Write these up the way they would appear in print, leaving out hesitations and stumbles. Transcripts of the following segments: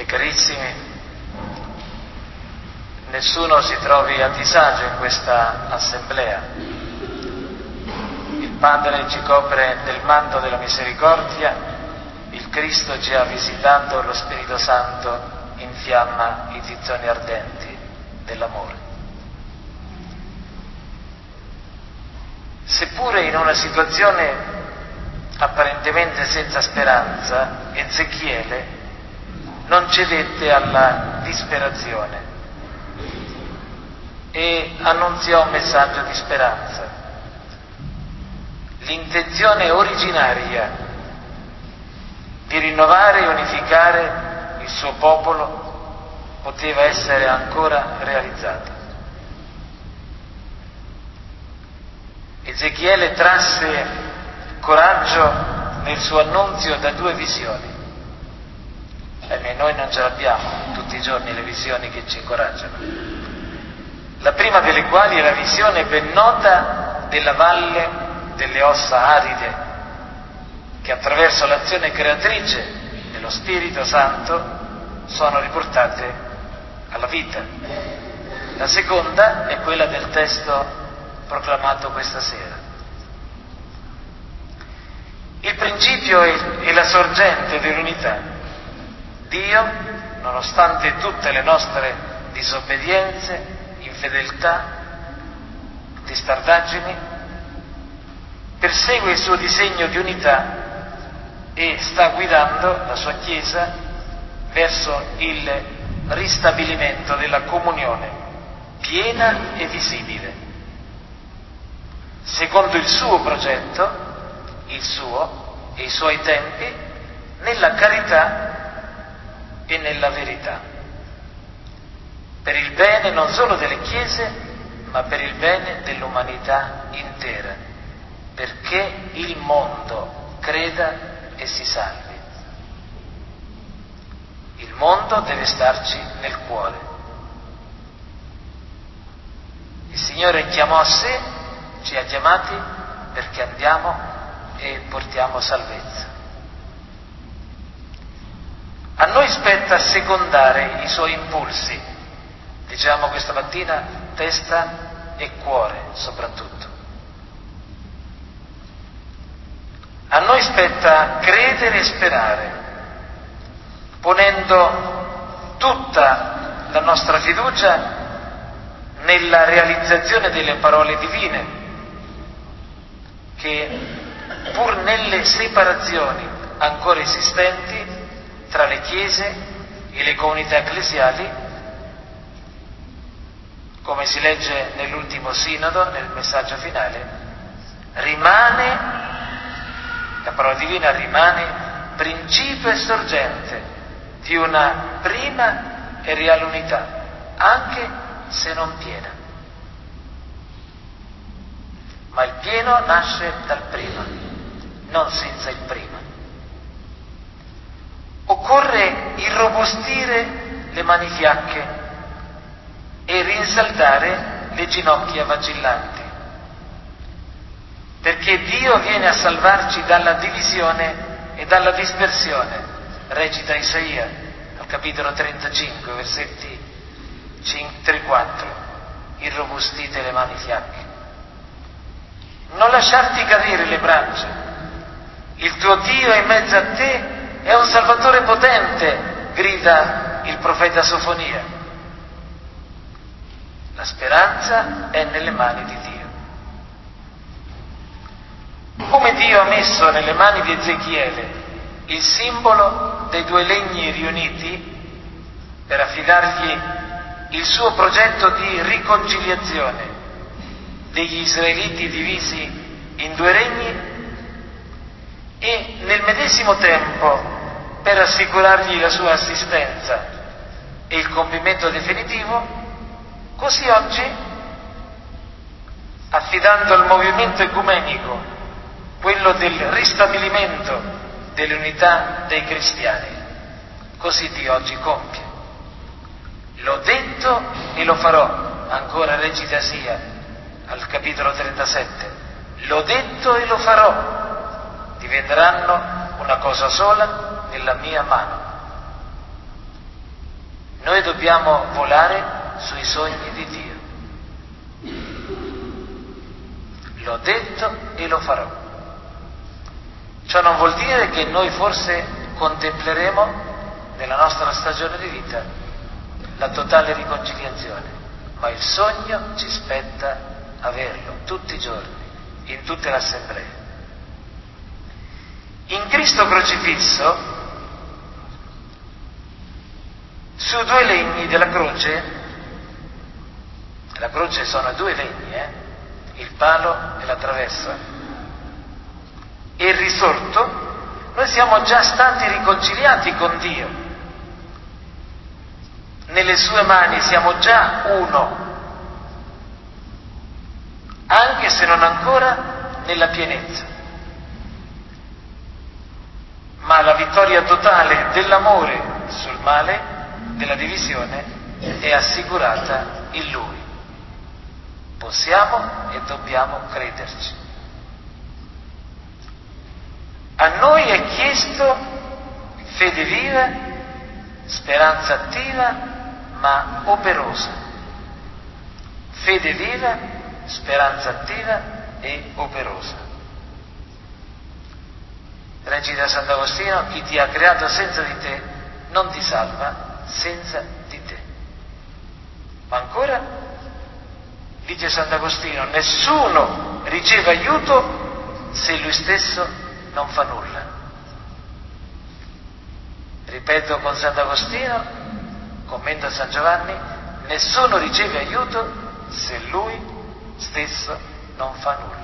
Carissimi, nessuno si trovi a disagio in questa assemblea. Il Padre ci copre del manto della misericordia, il Cristo ci ha visitato, lo Spirito Santo infiamma i tizzoni ardenti dell'amore. Seppure in una situazione apparentemente senza speranza, Ezechiele non cedette alla disperazione e annunziò un messaggio di speranza. L'intenzione originaria di rinnovare e unificare il suo popolo poteva essere ancora realizzata. Ezechiele trasse coraggio nel suo annunzio da due visioni. Noi non ce l'abbiamo tutti i giorni le visioni che ci incoraggiano. La prima delle quali è la visione ben nota della valle delle ossa aride, che attraverso l'azione creatrice dello Spirito Santo sono riportate alla vita. La seconda è quella del testo proclamato questa sera. Il principio è la sorgente dell'unità. Dio, nonostante tutte le nostre disobbedienze, infedeltà, testardaggini, persegue il suo disegno di unità e sta guidando la sua Chiesa verso il ristabilimento della comunione piena e visibile, secondo il suo progetto, il suo e i suoi tempi, nella carità e nella verità, per il bene non solo delle chiese, ma per il bene dell'umanità intera, perché il mondo creda e si salvi. Il mondo deve starci nel cuore. Il Signore chiamò a sé, ci ha chiamati perché andiamo e portiamo salvezza. A noi spetta assecondare i suoi impulsi, diciamo questa mattina testa e cuore soprattutto. A noi spetta credere e sperare, ponendo tutta la nostra fiducia nella realizzazione delle parole divine, che pur nelle separazioni ancora esistenti tra le chiese e le comunità ecclesiali, come si legge nell'ultimo sinodo, nel messaggio finale, la parola divina rimane principio e sorgente di una prima e reale unità, anche se non piena. Ma il pieno nasce dal prima, non senza il prima. Occorre irrobustire le mani fiacche e rinsaldare le ginocchia vacillanti, perché Dio viene a salvarci dalla divisione e dalla dispersione, recita Isaia al capitolo 35, versetti 3-4, irrobustite le mani fiacche. Non lasciarti cadere le braccia, il tuo Dio è in mezzo a te, è un Salvatore potente, grida il profeta Sofonia. La speranza è nelle mani di Dio. Come Dio ha messo nelle mani di Ezechiele il simbolo dei due legni riuniti per affidargli il suo progetto di riconciliazione degli israeliti divisi in due regni, e nel medesimo tempo per assicurargli la sua assistenza e il compimento definitivo, così oggi, affidando al movimento ecumenico quello del ristabilimento dell'unità dei cristiani, così Dio oggi compie. L'ho detto e lo farò, ancora recita Isaia al capitolo 37, l'ho detto e lo farò, diventeranno una cosa sola nella mia mano. Noi dobbiamo volare sui sogni di Dio. L'ho detto e lo farò. Ciò non vuol dire che noi forse contempleremo nella nostra stagione di vita la totale riconciliazione, ma il sogno ci spetta averlo tutti i giorni, in tutte le assemblee. In Cristo crocifisso, su due legni della croce, la croce sono due legni, il palo e la traversa, e il risorto, noi siamo già stati riconciliati con Dio. Nelle sue mani siamo già uno, anche se non ancora nella pienezza. Ma la vittoria totale dell'amore sul male, della divisione, è assicurata in Lui. Possiamo e dobbiamo crederci. A noi è chiesto fede viva, speranza attiva ma operosa. Fede viva, speranza attiva e operosa. Recita Sant'Agostino: chi ti ha creato senza di te non ti salva senza di te. Ma ancora dice Sant'Agostino: nessuno riceve aiuto se lui stesso non fa nulla. Ripeto con Sant'Agostino, commento a San Giovanni: nessuno riceve aiuto se lui stesso non fa nulla.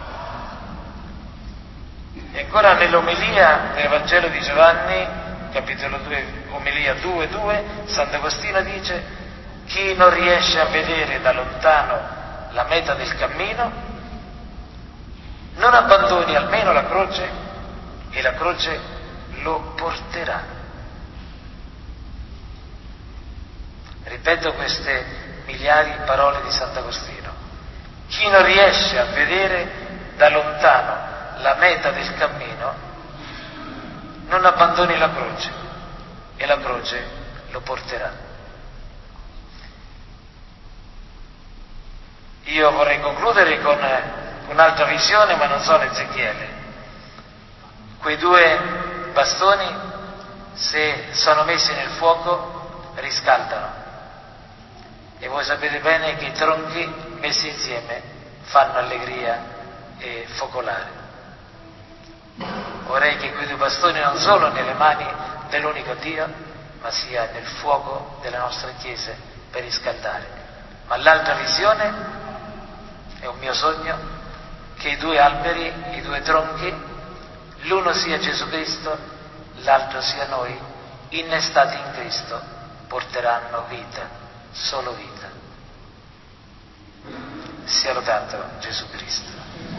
E ancora nell'omelia del Vangelo di Giovanni, capitolo 2, omelia 2:2, Sant'Agostino dice: chi non riesce a vedere da lontano la meta del cammino, non abbandoni almeno la croce e la croce lo porterà. Ripeto queste miliari parole di Sant'Agostino: chi non riesce a vedere da lontano la meta del cammino, non abbandoni la croce e la croce lo porterà. Io vorrei concludere con un'altra visione, ma non sono Ezechiele. Quei due bastoni, se sono messi nel fuoco, riscaldano. E voi sapete bene che i tronchi messi insieme fanno allegria e focolare. Vorrei che quei due bastoni non solo nelle mani dell'unico Dio, ma sia nel fuoco delle nostre chiese per riscaldare. Ma l'altra visione è un mio sogno, che i due alberi, i due tronchi, l'uno sia Gesù Cristo, l'altro sia noi, innestati in Cristo, porteranno vita, solo vita. Sia lodato Gesù Cristo.